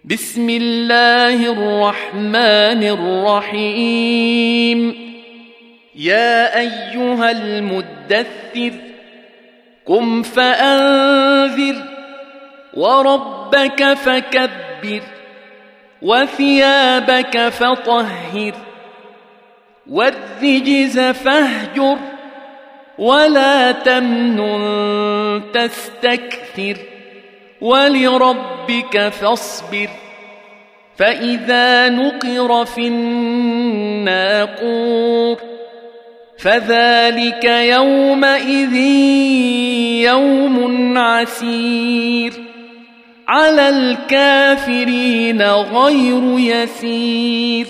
بسم الله الرحمن الرحيم. يا أيها المدثر قم فأنذر وربك فكبر وثيابك فطهر والرجز فاهجر ولا تمنن تستكثر ولربك فاصبر. فإذا نقر في الناقور فذلك يومئذ يوم عسير على الكافرين غير يسير.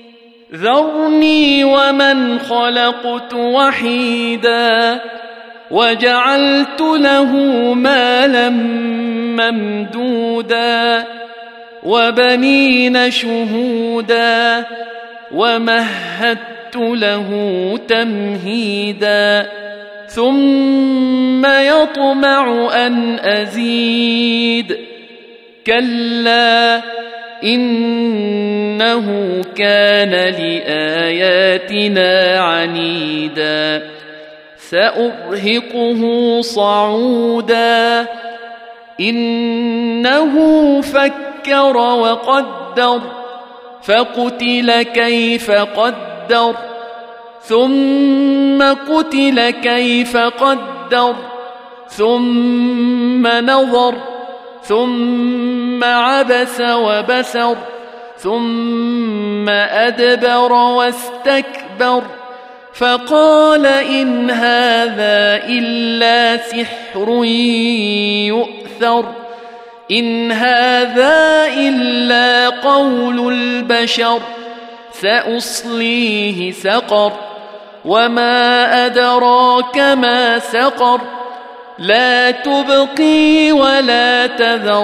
ذرني ومن خلقت وحيدا وجعلت له مالا ممدودا وبنين شهودا ومهدت له تمهيدا ثم يطمع أن أزيد. كلا إنه كان لآياتنا عنيدا سأرهقه صعودا إنه فكر وقدر فقتل كيف قدر ثم قتل كيف قدر ثم نظر ثم عبس وبسر ثم أدبر واستكبر فقال إن هذا إلا سحر يؤثر إن هذا إلا قول البشر سأصليه سقر وما أدراك ما سقر لا تبقي ولا تذر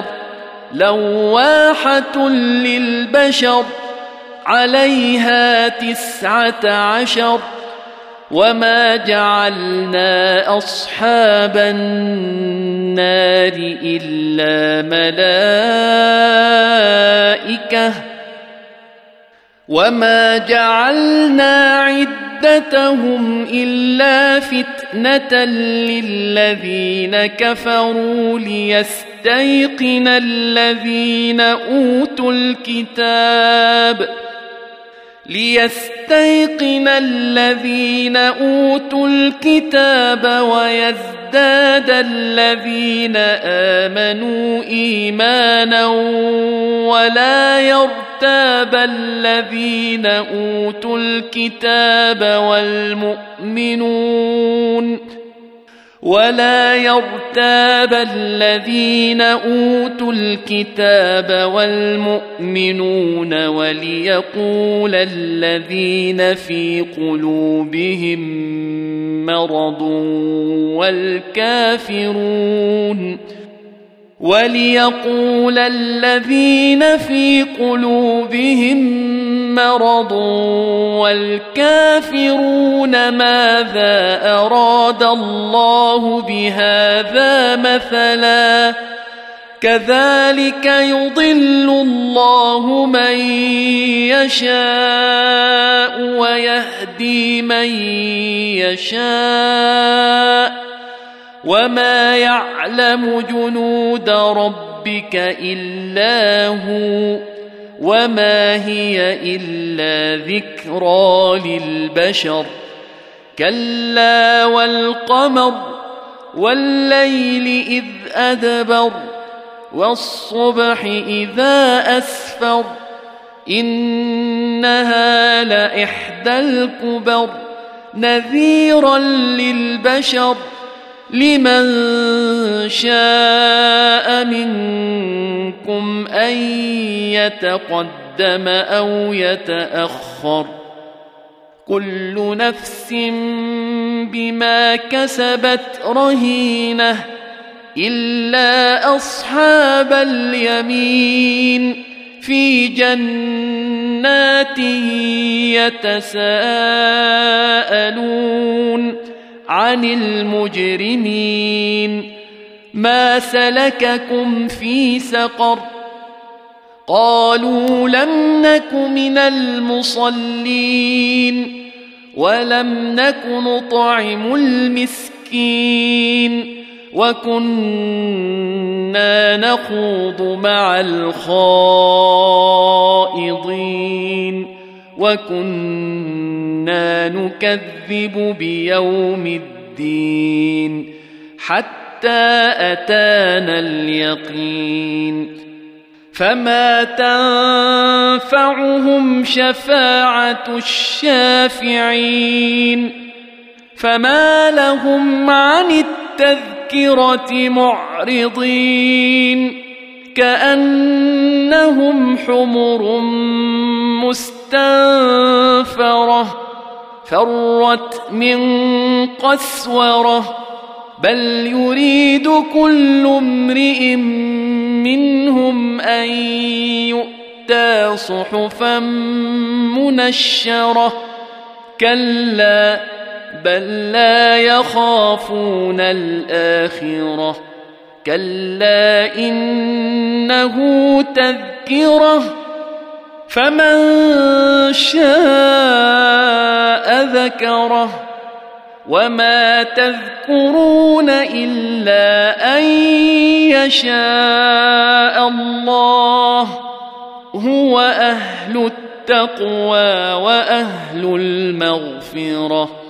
لواحة للبشر عليها 19 وما جعلنا أصحاب النار إلا ملائكة وما جعلنا عدتهم إلا فتنة للذين كفروا ليستيقن الذين أوتوا الكتاب ويزداد الذين آمنوا إيمانا ولا يرتاب الذين أوتوا الكتاب والمؤمنون وليقول الذين في قلوبهم مرض والكافرون ماذا أراد الله بهذا مثلا كذلك يضل الله من يشاء ويهدي من يشاء وما يعلم جنود ربك إلا هو وما هي إلا ذكرى للبشر. كلا والقمر والليل إذ أدبر والصبح إذا أسفر إنها لإحدى الكبر نذيرا للبشر لمن شاء منكم أن يتقدم أو يتأخر كل نفس بما كسبت رهينة إلا أصحاب اليمين في جنات يتساءلون عن المجرمين ما سلككم في سقر قالوا لم نك من المصلين ولم نك نطعم المسكين وكنا نخوض مع الخائضين وكنا نكذب بيوم الدين حتى أتانا اليقين فما تنفعهم شفاعة الشافعين فما لهم عن التذكرة معرضين كأنهم حمر مستنفرة فرت من قسورة بل يريد كل امرئ منهم أن يؤتى صحفا منشرة كلا بل لا يخافون الآخرة كلا إنه تذكرة فمن شاء ذكره وما تذكرون إلا أن يشاء الله هو أهل التقوى وأهل المغفرة